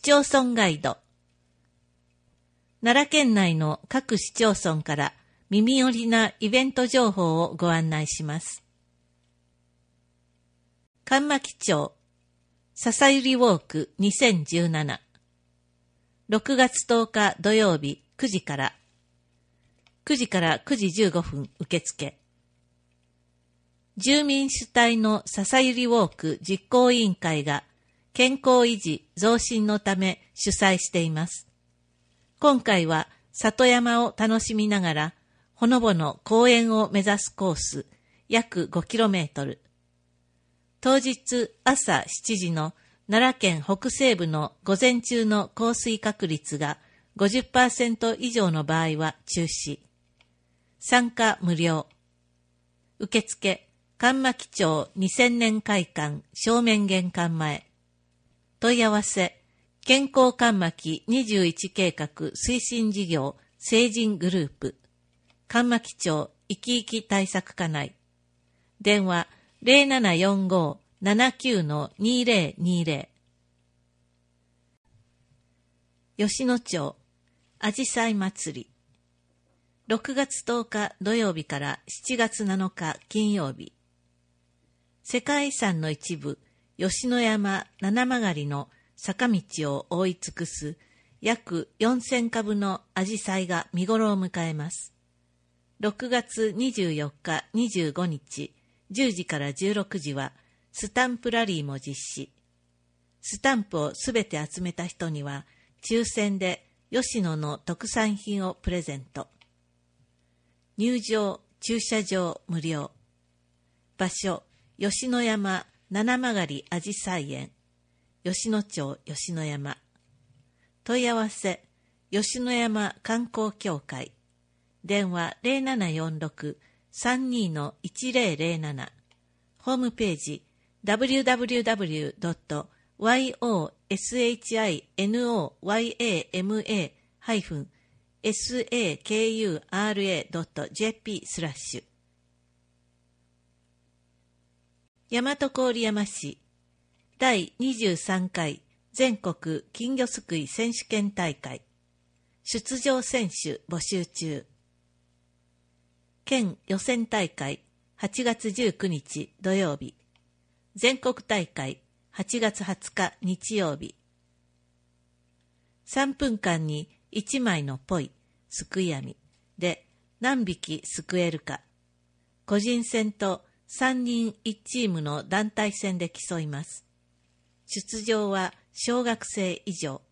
町村ガイド。奈良県内の各市町村から耳寄りなイベント情報をご案内します。上牧町笹百合ウォーク2017 6月10日土曜日9時から9時15分受付。住民主体の笹百合ウォーク実行委員会が健康維持増進のため主催しています。今回は里山を楽しみながらほのぼの公園を目指すコース約 5km。当日朝7時の奈良県北西部の午前中の降水確率が 50% 以上の場合は中止。参加無料。受付上牧町2000年会館正面玄関前。問い合わせ健康上牧21計画推進事業成人グループ上牧町いきいき対策課内。電話 0745-79-2020。吉野町あじさい祭り。6月10日土曜日から7月7日金曜日。世界遺産の一部、吉野山七曲の坂道を覆い尽くす約4000株のアジサイが見頃を迎えます。6月24日25日10時から16時はスタンプラリーも実施。スタンプをすべて集めた人には抽選で吉野の特産品をプレゼント。入場、駐車場無料。場所、吉野山七曲あじさい園。吉野町吉野山。問い合わせ、吉野山観光協会。電話 0746-32-1007。ホームページ www.yoshinoyama-sakura.jp 大和郡山市第23回全国金魚すくい選手権大会出場選手募集中。県予選大会8月19日土曜日。全国大会8月20日日曜日。3分間に1枚のポイ、すくい網で何匹すくえるか。個人戦と3人1チームの団体戦で競います。出場は小学生以上。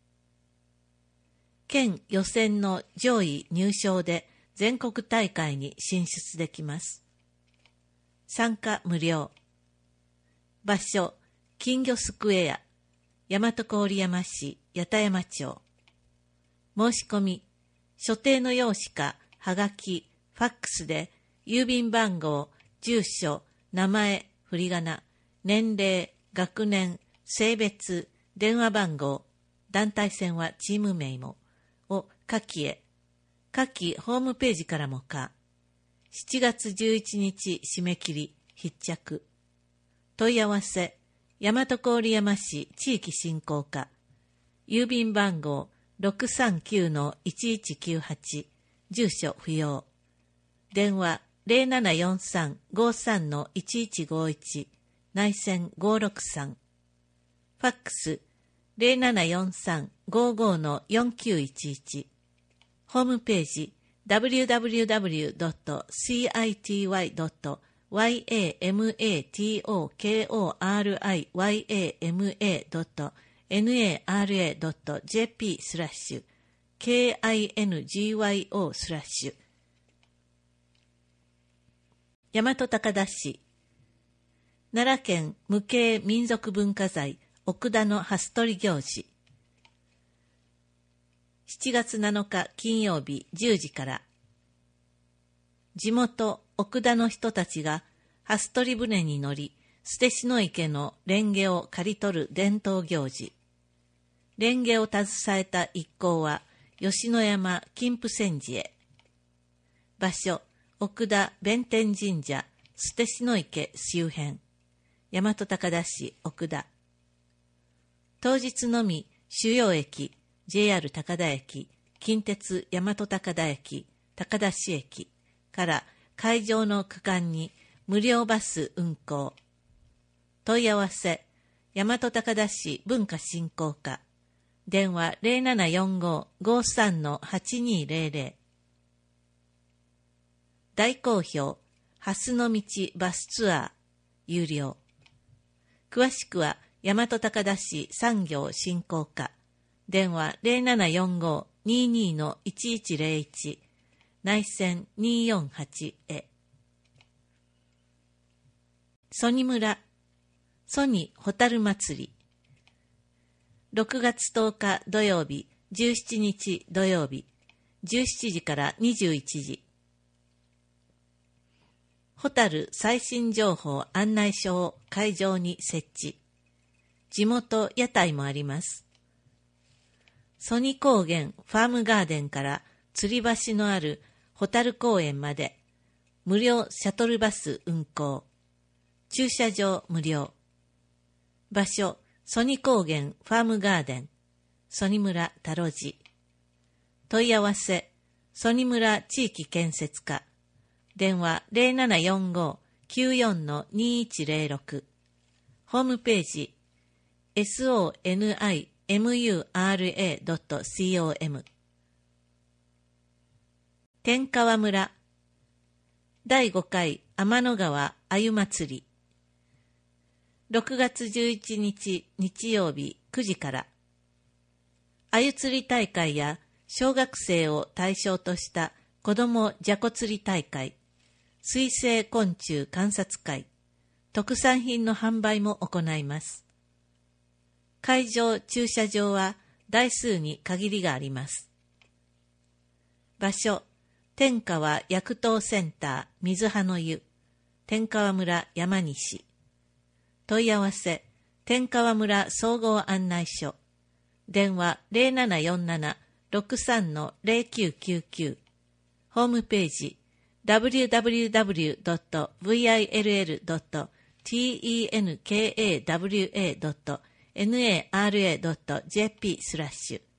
県予選の上位入賞で全国大会に進出できます。参加無料。場所、金魚すくえ屋、大和郡山市八田山町。申し込み、所定の用紙かはがき、ファックスで郵便番号、住所、名前、振り仮名、年齢、学年、性別、電話番号、団体戦はチーム名もを下記へ。下記ホームページからもか。7月11日締め切り必着。問い合わせ大和郡山市地域振興課。郵便番号 639-1198。住所不要。電話0743-53-1151。内線563。ファックス 0743-55-4911。ホームページ www.citywayama.tokora.yama.jp/kingyo/ 大和高田市奈良県無形民俗文化財奥田の蓮取行事。7月7日金曜日10時から。地元奥田の人たちが蓮取船に乗り、捨て篠池の蓮華を刈り取る伝統行事。蓮華を携えた一行は吉野山金峰山寺へ。場所、奥田弁天神社捨て篠池周辺。大和高田市奥田。当日のみ主要駅、JR 高田駅、近鉄大和高田駅、高田市駅から会場の区間に無料バス運行。問い合わせ、大和高田市文化振興課。電話0745-53-8200。大好評、蓮の道バスツアー、有料。詳しくは、大和高田市産業振興課。電話0745-22-1101。内線248へ。曽爾村、曽爾ホタル祭り。6月10日土曜日、17日土曜日、17時から21時。ホタル最新情報案内所を会場に設置。地元屋台もあります。曽爾高原ファームガーデンから吊り橋のあるホタル公園まで無料シャトルバス運行。駐車場無料。場所、曽爾高原ファームガーデン、曽爾村田路寺。問い合わせ、曽爾村地域建設課。電話0745-94-2106。ホームページ、sonimura.com。天川村、第5回天の川鮎祭り。6月11日日曜日9時から、鮎釣り大会や小学生を対象とした子どもじゃこ釣り大会、水生昆虫観察会、特産品の販売も行います。会場駐車場は台数に限りがあります。場所、天川薬湯センター水葉の湯、天川村山西。問い合わせ、天川村総合案内所。電話0747-63-0999。ホームページ、www.vill.tenkawa.nara.jp/。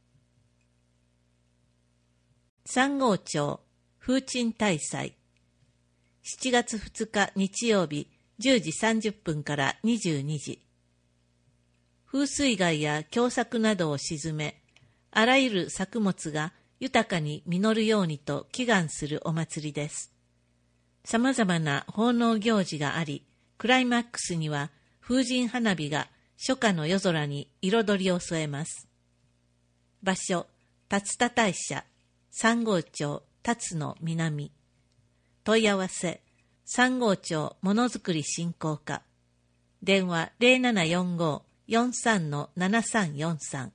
三郷町風鎮大祭。7月2日日曜日、10時30分から22時。風水害や凶作などを鎮め、あらゆる作物が豊かに実るようにと祈願するお祭りです。さまざまな奉納行事があり、クライマックスには風神花火が初夏の夜空に彩りを添えます。場所、竜田大社、三郷町竜の南。問い合わせ、三郷町ものづくり振興課。電話0745-43-7343。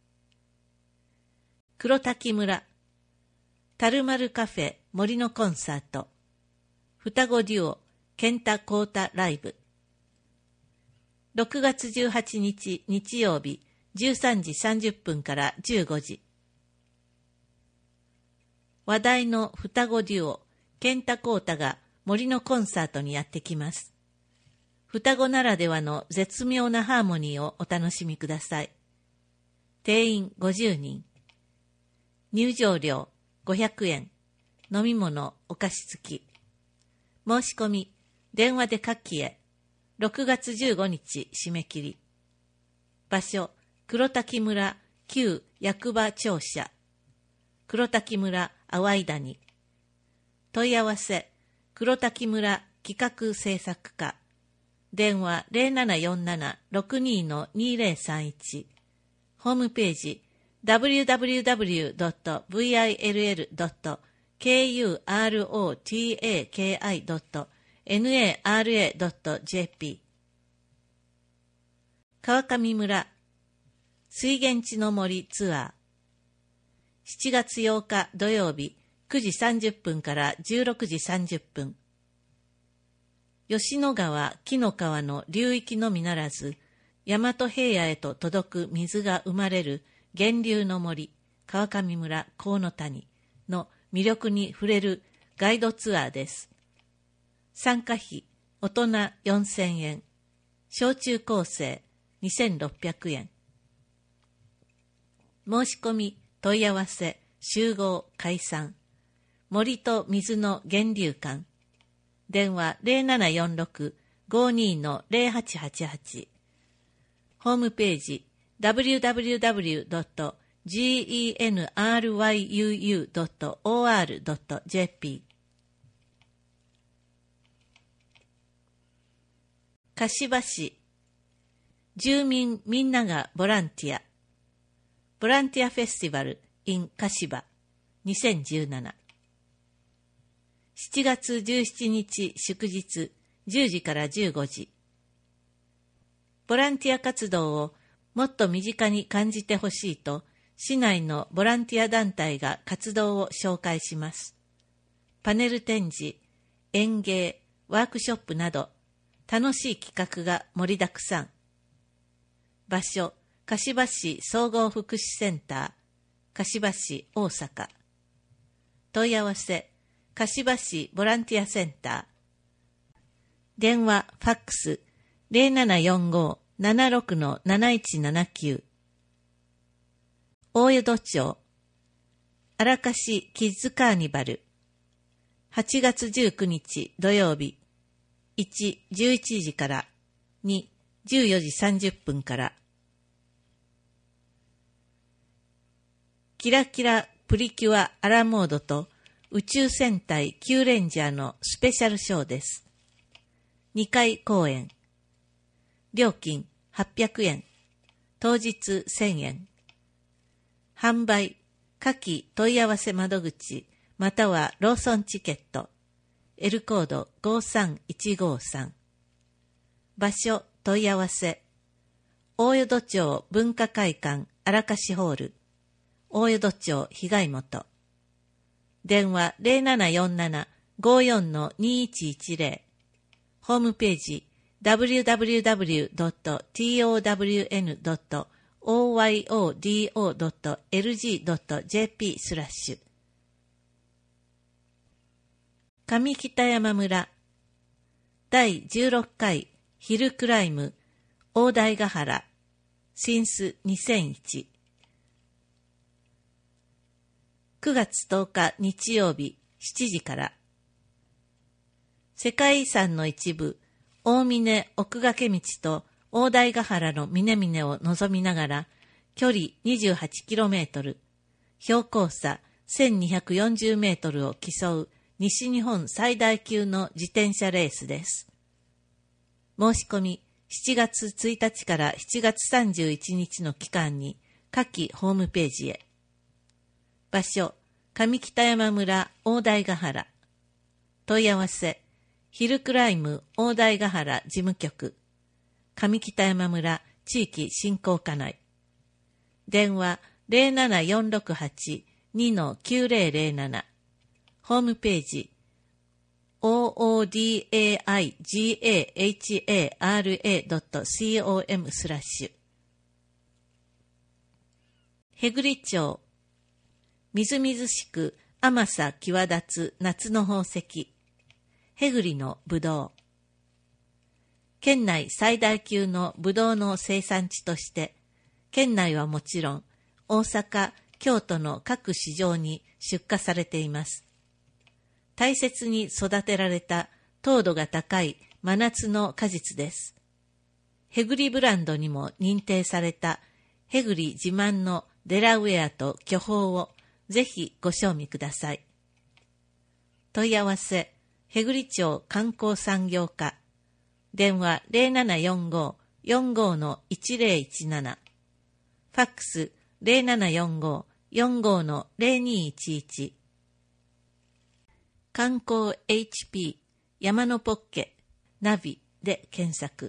黒滝村、タルマルカフェ森のコンサート。双子デュオ、健太コータライブ。6月18日日曜日、13時30分から15時。話題の双子デュオ、健太コータが森のコンサートにやってきます。双子ならではの絶妙なハーモニーをお楽しみください。定員50人。入場料500円。飲み物お菓子付き。申し込み、電話で下記へ。6月15日締め切り。場所、黒滝村旧役場庁舎。黒滝村淡谷。問い合わせ、黒滝村企画制作課。電話0747-62-2031。ホームページ、www.virotaki.nara.jp。 川上村水源地の森ツアー。7月8日土曜日9時30分から16時30分。吉野川紀の川の流域のみならず、大和平野へと届く水が生まれる源流の森、川上村河野谷の魅力に触れるガイドツアーです。参加費、大人4000円、小中高生2600円。 申し込み、問い合わせ、集合、解散。森と水の源流館。電話0746-52-0888。ホームページ www.genryuu.or.jp。 柏市住民みんながボランティアフェスティバル in 柏2017。 7月17日祝日10時から15時。ボランティア活動をもっと身近に感じてほしいと、市内のボランティア団体が活動を紹介します。パネル展示、演芸、ワークショップなど、楽しい企画が盛りだくさん。場所、柏市総合福祉センター、柏市大阪。問い合わせ、柏市ボランティアセンター。電話、ファックス、0745-76-7179。大江戸町、荒柏キッズカーニバル。8月19日土曜日、1、11時から、2、14時30分から。キラキラプリキュアアラモードと宇宙戦隊キューレンジャーのスペシャルショーです。2回公演。料金800円。当日1000円。販売、下記問い合わせ窓口、またはローソンチケット。L コード53153。場所、問い合わせ。大江戸町文化会館荒柏ホール。大江戸町被害元。電話0747-54-2110。ホームページ www.towno.oyodo.lg.jp/。上北山村第16回ヒルクライム大台ヶ原シンス2001。9月10日日曜日7時から。世界遺産の一部、大峰奥掛道と大台ヶ原の峰々を望みながら、距離 28km、標高差1240メートルを競う西日本最大級の自転車レースです。申し込み7月1日から7月31日の期間に下記ホームページへ。場所、上北山村大台ヶ原。問い合わせ、ヒルクライム大台ヶ原事務局、上北山村地域振興課内。電話07468-2-9007。ホームページ、oodaigahara.com/。へぐり町、みずみずしく甘さ際立つ夏の宝石、へぐりのぶどう。県内最大級のぶどうの生産地として、県内はもちろん大阪、京都の各市場に出荷されています。大切に育てられた糖度が高い真夏の果実です。へぐりブランドにも認定されたへぐり自慢のデラウェアと巨峰をぜひご賞味ください。問い合わせ、へぐり町観光産業課。電話0745-45-1017。ファックス0745-45-0211。観光 HP 山のポッケナビで検索。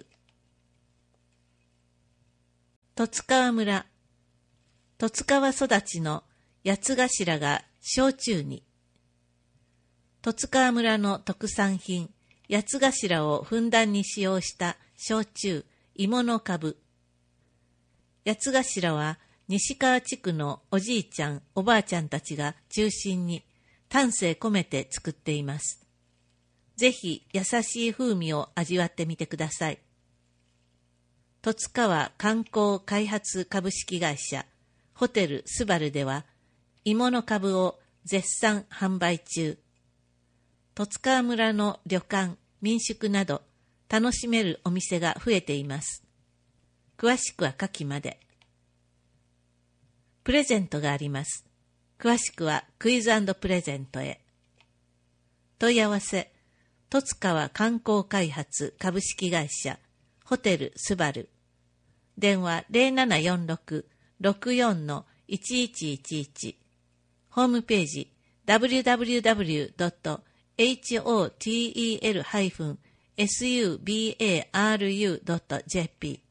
十津川村、十津川育ちの八つ頭が焼酎に。十津川村の特産品、八つ頭をふんだんに使用した焼酎、芋の株。八つ頭は西川地区のおじいちゃん、おばあちゃんたちが中心に丹精込めて作っています。ぜひ優しい風味を味わってみてください。十津川観光開発株式会社ホテルスバルでは芋の株を絶賛販売中。十津川村の旅館、民宿など楽しめるお店が増えています。詳しくは下記まで。プレゼントがあります。詳しくはクイズ&プレゼントへ。問い合わせ、十津川観光開発株式会社ホテルスバル。電話0746-64-1111。ホームページ www.hotel-subaru.jp